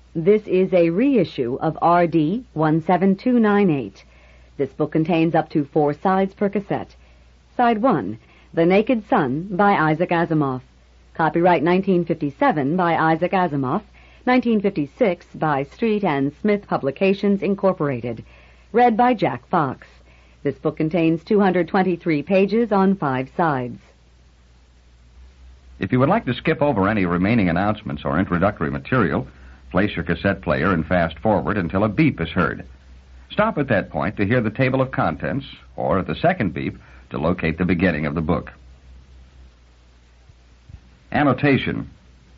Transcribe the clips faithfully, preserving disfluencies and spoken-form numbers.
This is a reissue of R D one seven two nine eight. This book contains up to four sides per cassette. Side one, The Naked Sun by Isaac Asimov. Copyright nineteen fifty-seven by Isaac Asimov, nineteen fifty-six by Street and Smith Publications, Incorporated. Read by Jack Fox. This book contains two hundred twenty-three pages on five sides. If you would like to skip over any remaining announcements or introductory material, place your cassette player and fast forward until a beep is heard. Stop at that point to hear the table of contents, or at the second beep to locate the beginning of the book. Annotation.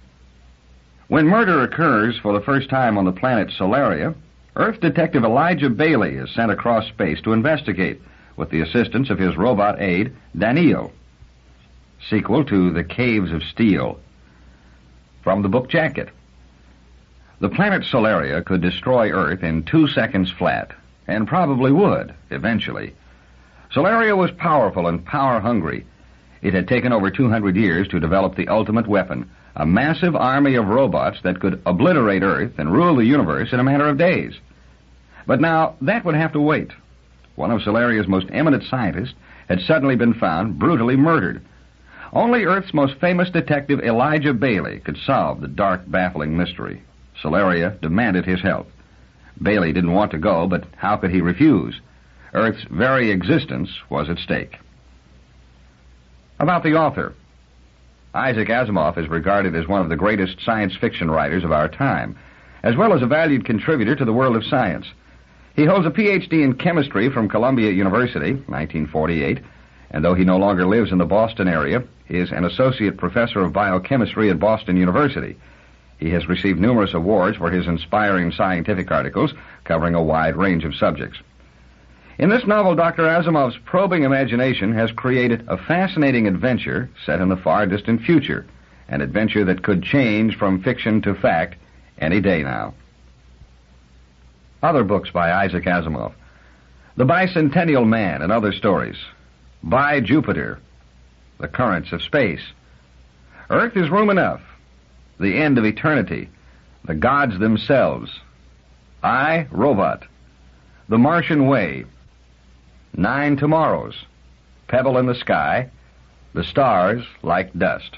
When murder occurs for the first time on the planet Solaria, Earth Detective Elijah Bailey is sent across space to investigate with the assistance of his robot aide, Daniil. Sequel to The Caves of Steel. From the book jacket. The planet Solaria could destroy Earth in two seconds flat, and probably would, eventually. Solaria was powerful and power-hungry. It had taken over two hundred years to develop the ultimate weapon, a massive army of robots that could obliterate Earth and rule the universe in a matter of days. But now, that would have to wait. One of Solaria's most eminent scientists had suddenly been found brutally murdered. Only Earth's most famous detective, Elijah Bailey, could solve the dark, baffling mystery. Solaria demanded his help. Bailey didn't want to go, but how could he refuse? Earth's very existence was at stake. About the author. Isaac Asimov is regarded as one of the greatest science fiction writers of our time, as well as a valued contributor to the world of science. He holds a P H D in chemistry from Columbia University, nineteen forty-eight, and though he no longer lives in the Boston area, he is an associate professor of biochemistry at Boston University. He has received numerous awards for his inspiring scientific articles covering a wide range of subjects. In this novel, Doctor Asimov's probing imagination has created a fascinating adventure set in the far distant future, an adventure that could change from fiction to fact any day now. Other books by Isaac Asimov. The Bicentennial Man and Other Stories. By Jupiter. The Currents of Space. Earth is Room Enough. The End of Eternity. The Gods Themselves. I, Robot. The Martian Way. Nine Tomorrows. Pebble in the Sky. The Stars Like Dust.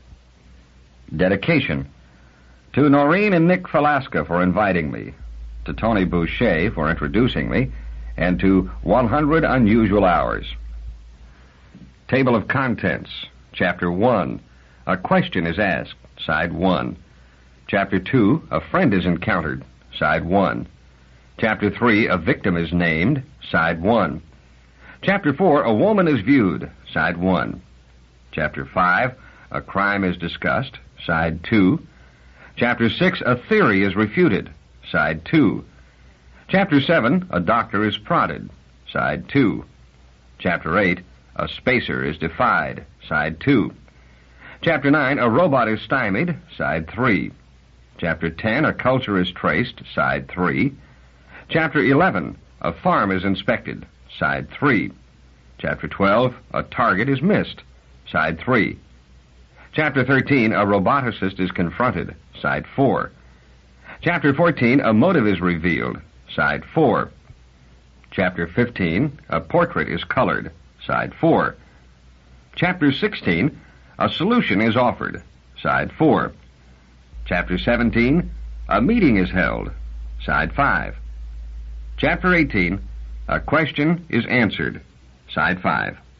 Dedication. To Noreen and Nick Falaska for inviting me. To Tony Boucher for introducing me. And to one hundred Unusual Hours. Table of Contents. Chapter one. A question is asked. Side one. Chapter two. A friend is encountered. Side one. Chapter three. A victim is named. Side one. Chapter four. A woman is viewed. Side one. Chapter five. A crime is discussed. Side two. Chapter six. A theory is refuted. Side two. Chapter seven. A doctor is prodded. Side two. Chapter eight. A spacer is defied. Side two. Chapter nine. A robot is stymied. Side three. Chapter ten. A culture is traced. Side three. Chapter eleven. A farm is inspected. Side three. Chapter twelve. A target is missed. Side three. Chapter thirteen. A roboticist is confronted. Side four. Chapter fourteen. A motive is revealed. Side four. Chapter fifteen. A portrait is colored. Side four. Chapter sixteen. A solution is offered. Side four. Chapter seventeen. A meeting is held. Side five. Chapter eighteen. A question is answered. Side five.